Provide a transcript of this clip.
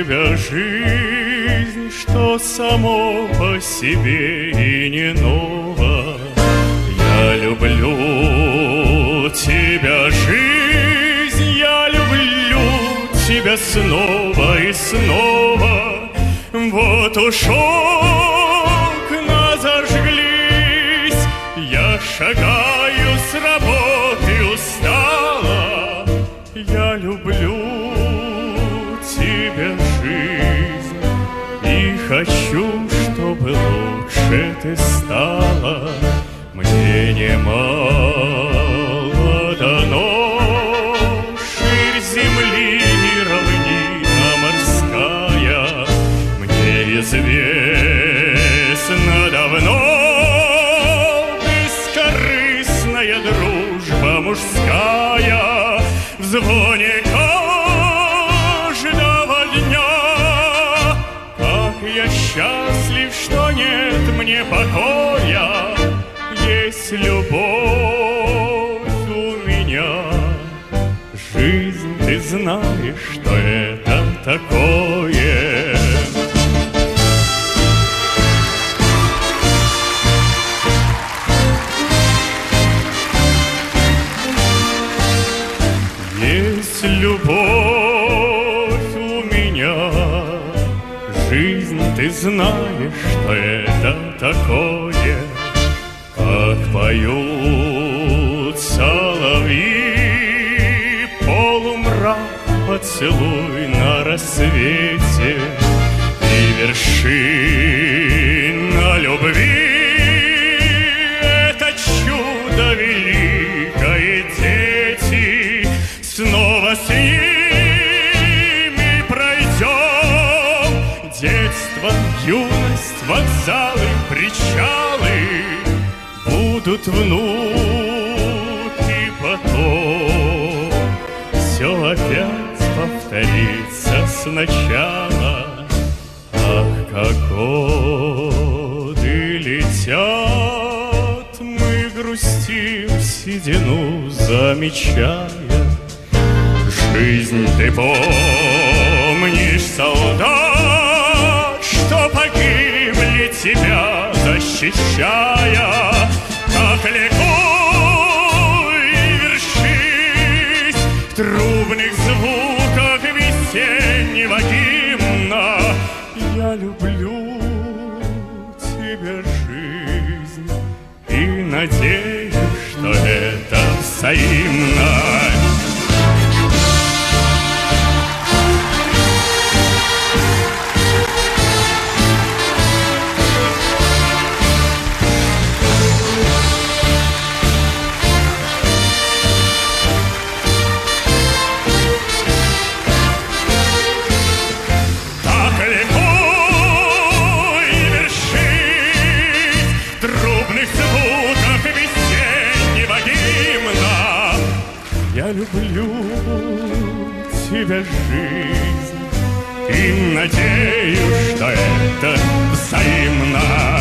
тебя жизнь, что само по себе и не ново. Я люблю тебя, жизнь, я люблю тебя снова и снова. Вот уж окна зажглись, я шагаю с работы устала. Я люблю тебя, жизнь, и хочу, чтобы лучше ты стала. Мне немало дано, ширь земли и равнина морская. Мне известно давно бескорыстная дружба мужская. В звоне каждого дня, как я счастлив, что нет мне покоя. Есть любовь у меня, жизнь, ты знаешь, что это такое. Есть любовь у меня, жизнь, ты знаешь, что это такое. Как поют соловьи, полумрак, поцелуй на рассвете, и вершина любви — это чудо великое, дети. Снова с ними пройдем детство, юность, вокзалы, причалы. Будут внуки потом, все опять повторится сначала. Ах, как годы летят, мы грустим седину, замечая. Жизнь, ты помнишь, солдат, что погибли тебя защищая. Как легко и вершись в трубных звуках весеннего гимна. Я люблю тебя, жизнь, и надеюсь, что это взаимно. Я люблю тебя, жизнь, и надеюсь, что это взаимно.